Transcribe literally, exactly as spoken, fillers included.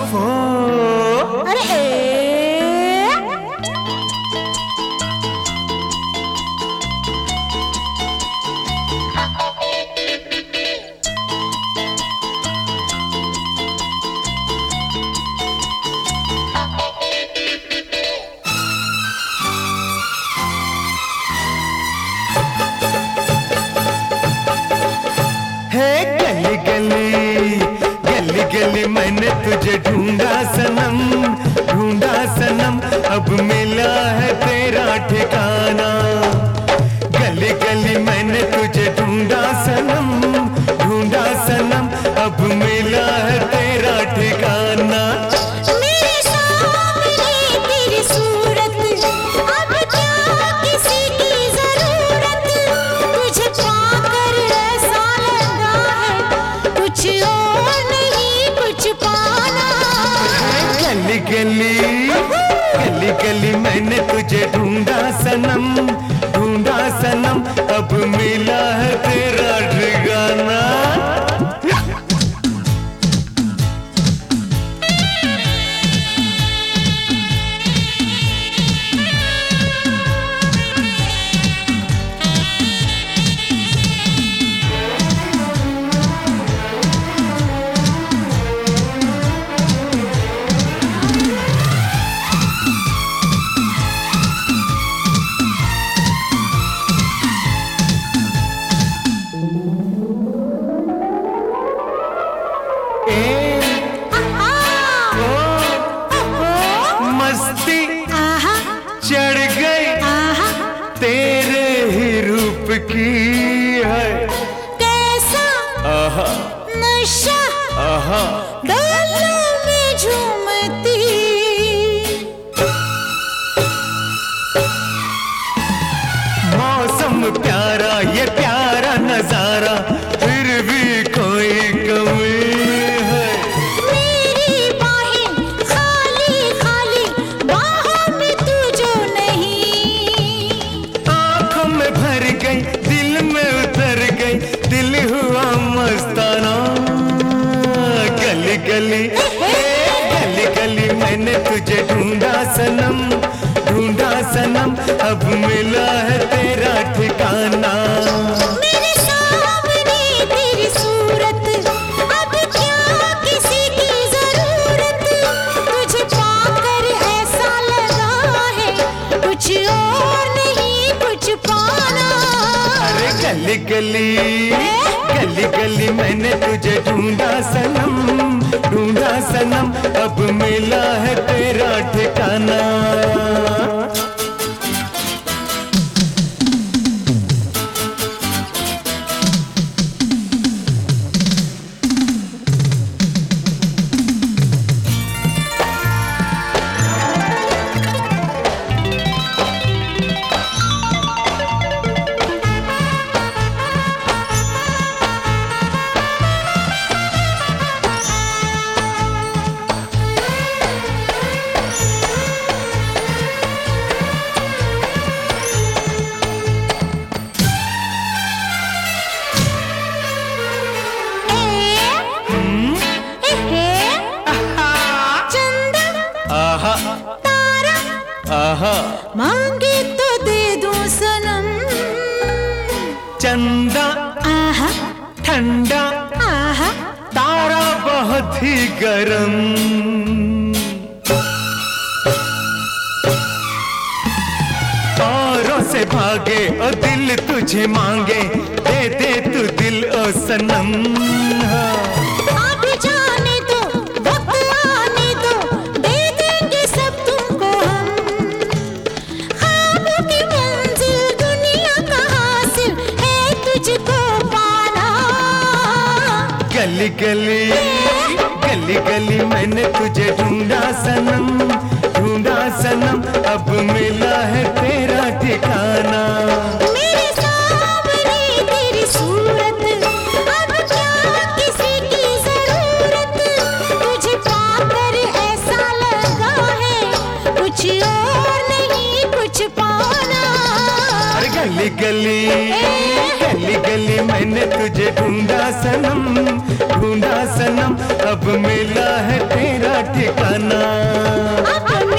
फो। अरे ए? गली गली गली गली मैंने तुझे ढूंढा सनम, ढूंढा सनम, अब मिला है तेरा ठिकाना। गली गली मैंने तुझे ढूंढा सनम, ढूंढा सनम, अब मिला है तेरा ठिकाना। मेरे सामने तेरी सूरत, अब क्या किसी की जरूरत, तुझे पाकर ऐसा लगा है कुछ और नहीं कुछ पाना। गली गली गली गली मैंने तुझे ढूंढा सनम, ढूंढा सनम, अब मिला है तेरा ठिकाना। मस्ती चढ़ गई तेरे ही रूप की है, कैसा आहा नशा आहा डालों में झूमती। मौसम प्यारा ये प्यारा नजारा, फिर भी कोई कमी है। मेरी बाहें खाली खाली, बाहों में तू जो नहीं। आंखों में भर गई, दिल में उतर गई, दिल हुआ मस्ताना। गली गली गली गली मैंने तुझे ढूंढा सनम, ढूंढा सनम, अब मिला है तेरा ठिकाना। मेरे सामने तेरी सूरत, अब क्या किसी की जरूरत, तुझे पाकर ऐसा लगा है कुछ और नहीं कुछ पाना। अरे गली गली गली गली मैंने तुझे ढूंढा सनम, ढूंढा सनम, अब मिला है तेरा ठिकाना। आहा तारा आहा मांगे तो दे दूं सनम। चंदा आहा ठंडा, आहा तारा बहुत ही गरम। औरों से भागे और दिल तुझे मांगे, दे दे तू दिल ओ सनम। आप जाने दो, वक्त आने दो, दे देंगे सब तुमको हम। ख्वाबों की मंजिल दुनिया का हासिल है तुझको पाना। गली गली गली गली मैंने तुझे ढूंढा सनम, ढूंढा सनम, अब मिला है तेरा ठिकाना। मेरे सामने तेरी सूरत, अब क्या किसी की जरूरत, तुझे पाकर ऐसा लगा है कुछ और नहीं कुछ पाना। अरे गली गली गली गली मैंने तुझे ढूंढा सनम, ढूंढा सनम, अब मिला है तेरा ठिकाना। अब